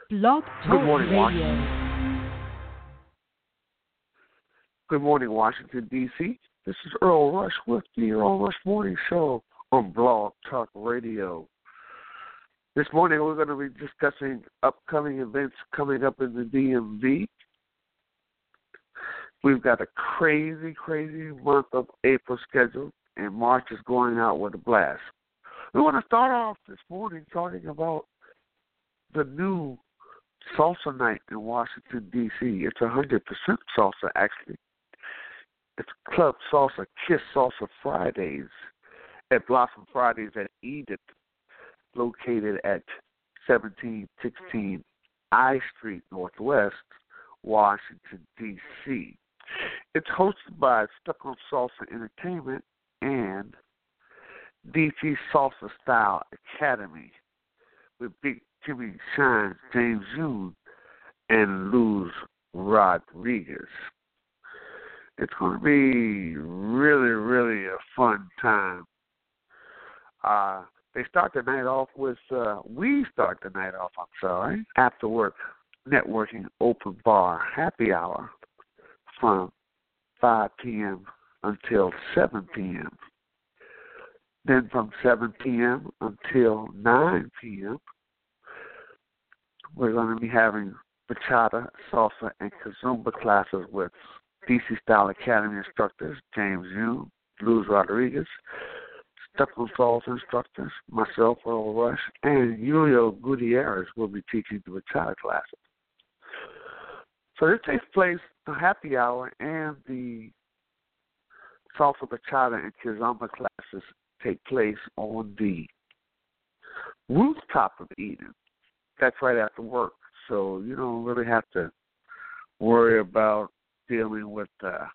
Blog Good Talk morning, Washington. Radio. Good morning, Washington, D.C. This is Earl Rush with the Earl Rush Morning Show on Blog Talk Radio. This morning we're going to be discussing upcoming events coming up in the DMV. We've got a crazy month of April scheduled, and March is going out with a blast. We want to start off this morning talking about the new Salsa Night in Washington, D.C. It's 100% salsa, actually. It's Club Salsa, Kiss Salsa Fridays at Blossom Fridays at Edith, located at 1716 I Street Northwest, Washington, D.C. It's hosted by Stuck on Salsa Entertainment and DT Salsa Style Academy with Big Timmy Shines, James Yoon, and Luz Rodriguez. It's going to be really a fun time. We start the night off with after work networking open bar happy hour from 5 p.m. until 7 p.m. Then from 7 p.m. until 9 p.m., we're going to be having bachata, salsa, and kizomba classes with DC Style Academy instructors James Yoon, Luz Rodriguez, Stuck on Salsa instructors, myself, Earl Rush, and Julio Gutierrez will be teaching the bachata classes. So this takes place, the happy hour and the salsa, bachata, and kizomba classes take place on the rooftop of Eden. That's right after work. So you don't really have to worry about dealing with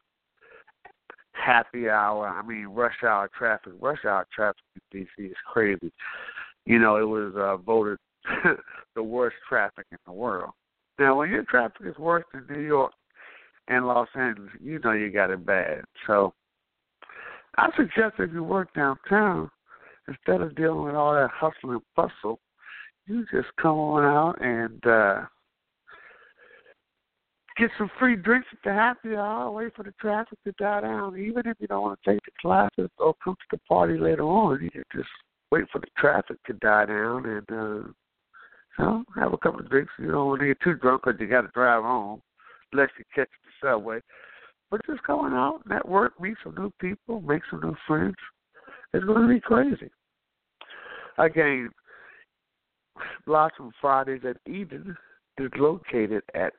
rush hour traffic. Rush hour traffic in D.C. is crazy. You know, it was voted the worst traffic in the world. Now, when your traffic is worse than New York and Los Angeles, you know you got it bad. So I suggest if you work downtown, instead of dealing with all that hustle and bustle, you just come on out and get some free drinks at the happy hour, wait for the traffic to die down. Even if you don't want to take the classes or come to the party later on, you can just wait for the traffic to die down and have a couple of drinks. You don't want to get too drunk because you got to drive home unless you catch the subway. But just going out, network, meet some new people, make some new friends. It's going to be crazy. Again, Blossom Fridays at Eden is located at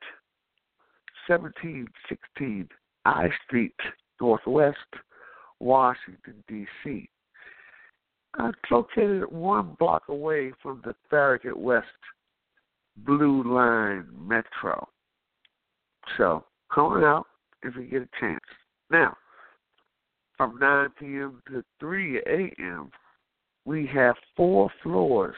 1716 I Street Northwest, Washington, D.C. It's located 1 block away from the Farragut West Blue Line Metro. So come on out if you get a chance. Now, from 9 p.m. to 3 a.m., we have 4 floors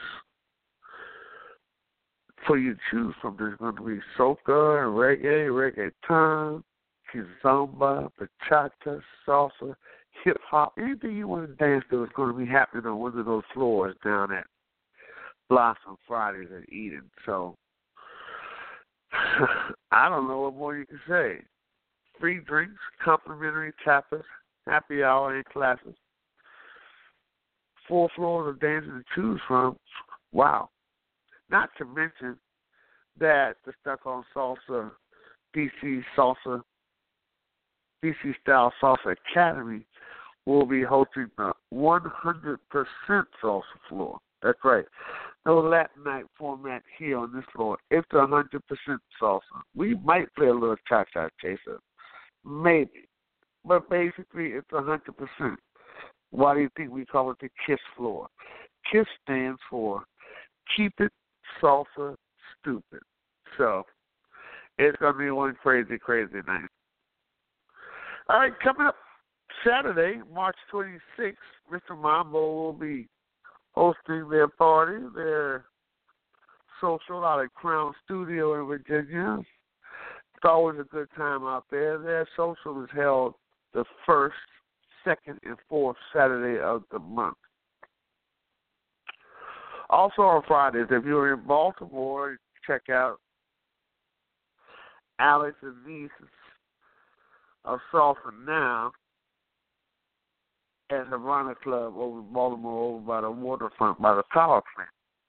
for you to choose from. There's going to be soca, reggae, reggaeton, kizomba, bachata, salsa, hip-hop. Anything you want to dance to is going to be happening on one of those floors down at Blossom Fridays at Eden. So I don't know what more you can say. Free drinks, complimentary tapas, happy hour and classes. 4 floors of dancing to choose from. Wow. Not to mention that the Stuck on Salsa, DC Style Salsa Academy will be hosting the 100% salsa floor. That's right. No Latin night format here on this floor. It's 100% salsa. We might play a little cha-cha chaser. Maybe. But basically, it's 100%. Why do you think we call it the KISS floor? KISS stands for Keep It Salsa Stupid. So it's going to be one crazy night. All right, coming up Saturday, March 26th, Mr. Mambo will be hosting their party, their social out at Crown Studio in Virginia. It's always a good time out there. Their social is held the first, second, and fourth Saturday of the month. Also on Fridays, if you're in Baltimore, check out Alex and Niece of Salsa Now at Havana Club over in Baltimore, over by the waterfront, by the power plant.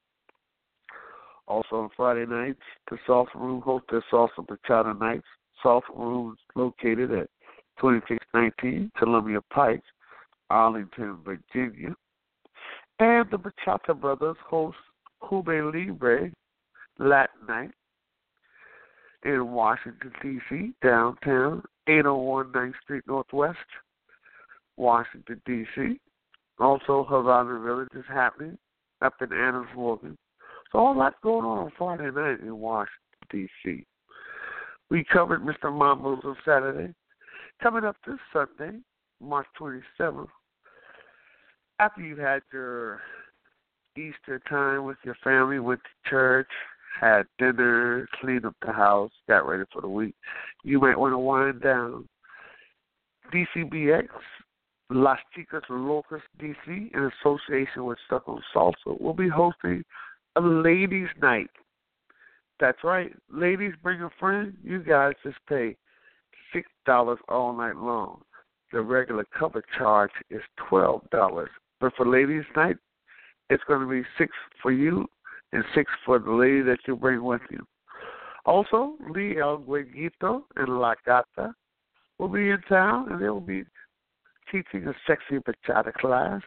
Also on Friday nights, the Salsa Room hosts their Salsa Bachata Nights. Salsa Room is located at 2619 Columbia Pike, Arlington, Virginia. And the Bachata Brothers host Cuba Libre Latin Night in Washington, D.C., downtown, 801 9th Street Northwest, Washington, D.C. Also, Havana Village is happening up in Annes, Morgan. So all that's going on Friday night in Washington, D.C. We covered Mr. Mambo's on Saturday. Coming up this Sunday, March 27th, after you've had your Easter time with your family, went to church, had dinner, cleaned up the house, got ready for the week, you might want to wind down. DCBX, Las Chicas Locas DC, in association with Stuck on Salsa, will be hosting a ladies' night. That's right. Ladies, bring a friend. You guys just pay $6 all night long. The regular cover charge is $12. But for ladies' night, it's going to be $6 for you and $6 for the lady that you bring with you. Also, Lee El Gueguito and La Gata will be in town, and they will be teaching a sexy bachata class.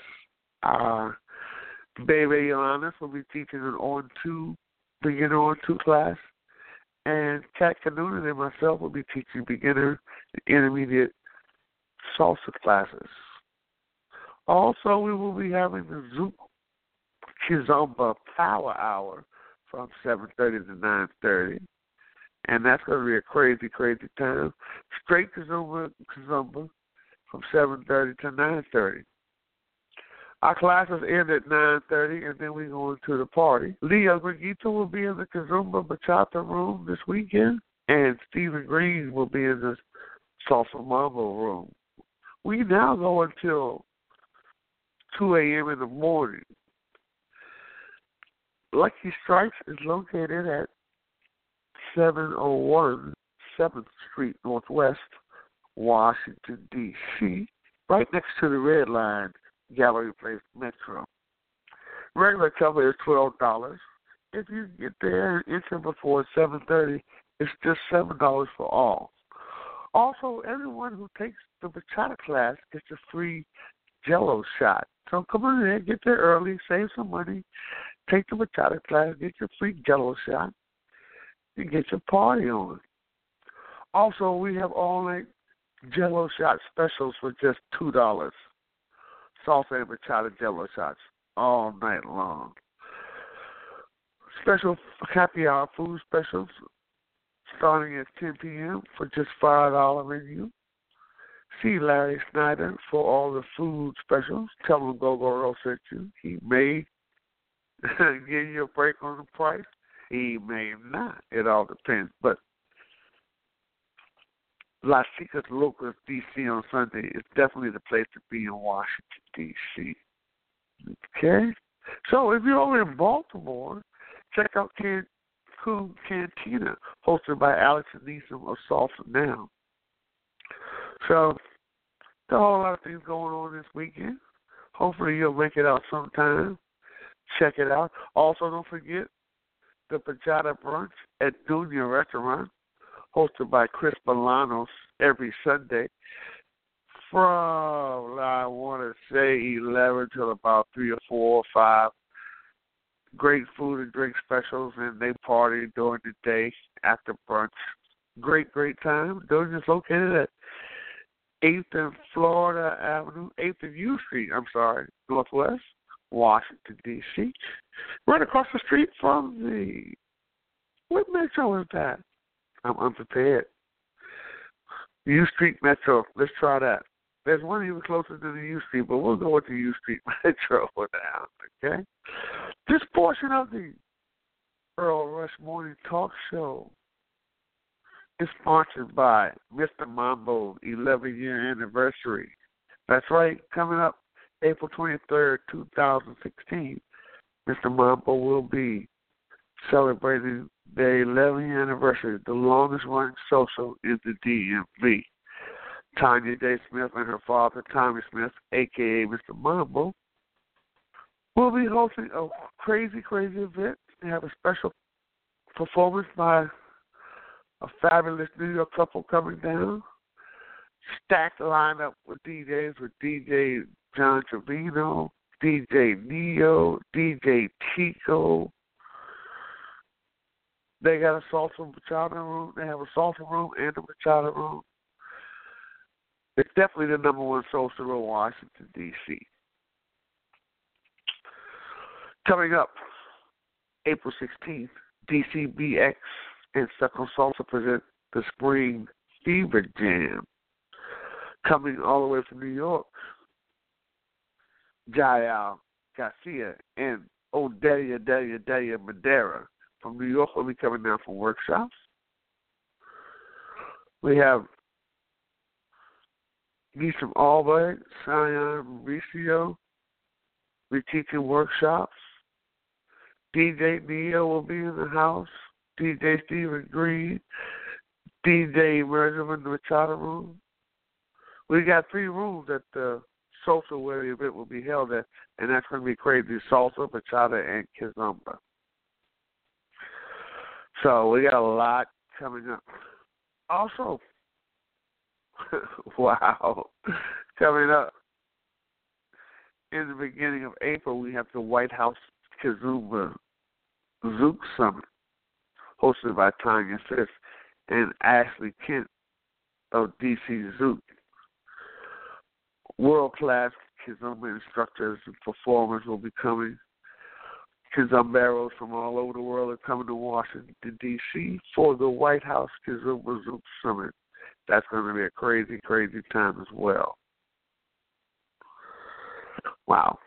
Bebe Yolandas will be teaching an beginner on-two class. And Kat Canoonan and myself will be teaching beginner and intermediate salsa classes. Also, we will be having the Zouk Kizomba Power Hour from 7:30 to 9:30. And that's going to be a crazy, crazy time. Straight Kizomba from 7:30 to 9:30. Our classes end at 9:30, and then we go into the party. Leo Griguito will be in the Kizomba Bachata room this weekend, and Stephen Green will be in the Salsa Mambo room. We now go until 2 a.m. in the morning. Lucky Strikes is located at 701 7th Street Northwest, Washington, D.C., right next to the Red Line, Gallery Place Metro. Regular cover is $12. If you get there and enter before 7:30, it's just $7 for all. Also, everyone who takes the bachata class gets a free Jello shot. So come on in, get there early, save some money, take the bachata class, get your free Jello shot, and get your party on. Also, we have all-night Jello shot specials for just $2. Salsa and bachata Jello shots all night long. Special happy hour food specials starting at 10 p.m. for just $5 menu. See Larry Snyder for all the food specials. Tell him Go-Go Earl sent you. He may give you a break on the price. He may not. It all depends. But Las Chicas Locas, D.C. on Sunday is definitely the place to be in Washington, D.C. Okay? So if you're over in Baltimore, check out Cancun Cantina, hosted by Alex and Neeson of Salsa Now. So there's a whole lot of things going on this weekend. Hopefully you'll make it out sometime. Check it out. Also, don't forget the Bachata Brunch at Dunya Restaurant, hosted by Chris Bolanos every Sunday from, I want to say, 11 till about 3 or 4 or 5. Great food and drink specials, and they party during the day after brunch. Great, great time. Dunya's located at 8th and Florida Avenue, 8th and U Street, Northwest, Washington, D.C. Right across the street from what metro is that? I'm unprepared. U Street Metro. Let's try that. There's one even closer to the U Street, but we'll go with the U Street Metro for now, okay? This portion of the Earl Rush Morning Talk Show is sponsored by Mr. Mambo's 11-year anniversary. That's right. Coming up April 23rd, 2016, Mr. Mambo will be celebrating their 11th anniversary, the longest running social in the DMV. Tanya J. Smith and her father, Tommy Smith, a.k.a. Mr. Mambo, will be hosting a crazy, crazy event. They have a special performance by a fabulous New York couple coming down. Stacked lineup with DJs with DJ John Trevino, DJ Neo, DJ Tico. They got a salsa bachata room. They have a salsa room and a bachata room. It's definitely the number one salsa room in Washington, D.C. Coming up, April 16th, DCBX and Stucco Salsa present the Spring Fever Jam. Coming all the way from New York, Jael Garcia and Odelia Madera from New York will be coming down for workshops. We have Nisam Albright, Sion Mauricio, be teaching workshops. DJ Neo will be in the house. DJ Stephen Green, DJ Emergent in the Bachata Room. We got 3 rooms at the social where the event will be held at, and that's going to be crazy: salsa, bachata, and kizomba. So we got a lot coming up. Also, wow, coming up in the beginning of April, we have the White House Kizomba Zouk Summit, hosted by Tanya Fifth and Ashley Kent of DC Zouk. World-class Kizomba instructors and performers will be coming. Kizomberos from all over the world are coming to Washington, D.C. for the White House Kizomba Zouk Summit. That's going to be a crazy, crazy time as well. Wow.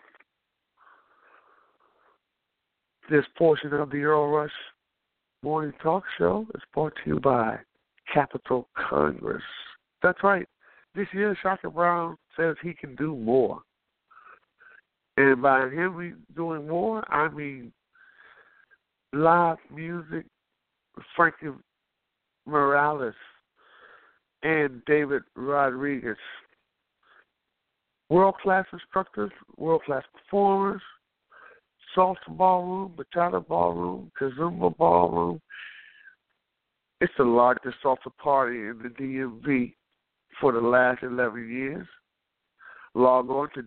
This portion of the Earl Rush Morning Talk Show is brought to you by Capitol Congress. That's right. This year, Shaka Brown says he can do more. And by him doing more, I mean live music, Frankie Morales and David Rodriguez. World-class instructors, world-class performers, salsa ballroom, bachata ballroom, kizomba ballroom. It's the largest salsa party in the DMV for the last 11 years. Log on to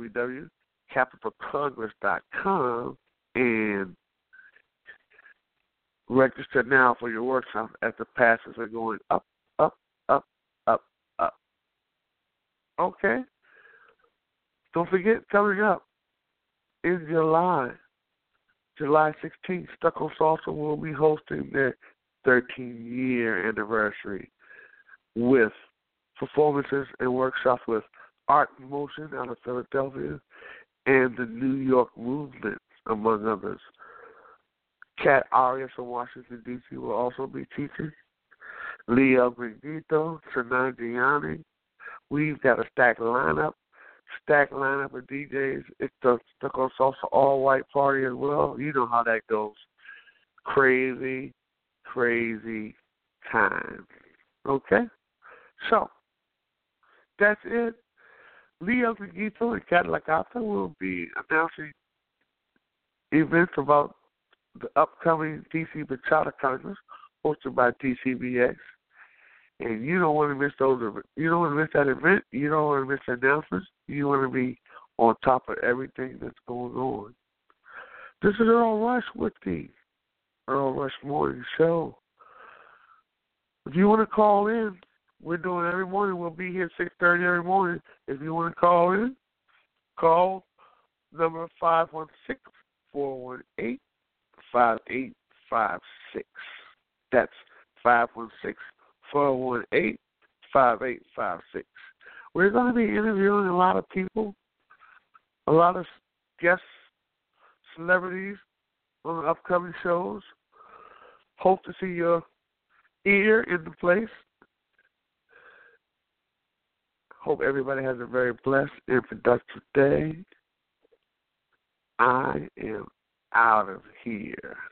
www.capitolcongress.com and register now for your workshop as the passes are going up, up, up, up, up. Okay? Don't forget, coming up in July 16th, Stucco Salsa will be hosting their 13-year anniversary with performances and workshops with Art in Motion out of Philadelphia and the New York Movement, among others. Cat Arias from Washington, D.C. will also be teaching. Leo Grigito, Sanaa Gianni. We've got a stacked lineup of DJs. It's the Stucco Salsa all-white party as well. You know how that goes. Crazy, crazy time. Okay? So, that's it. Leo Grigito and Cat Lagata will be announcing events about the upcoming DC Bachata Congress hosted by DCBX. And you don't want to miss those. You don't want to miss that event. You don't want to miss the announcements. You want to be on top of everything that's going on. This is Earl Rush with the Earl Rush Morning Show. If you want to call in, we're doing it every morning. We'll be here 6:30 every morning. If you want to call in, call number 516-418-5856. That's 516-418-5856. We're going to be interviewing a lot of people, a lot of guest celebrities on the upcoming shows. Hope to see your ear in the place. Hope everybody has a very blessed and productive day. I am out of here.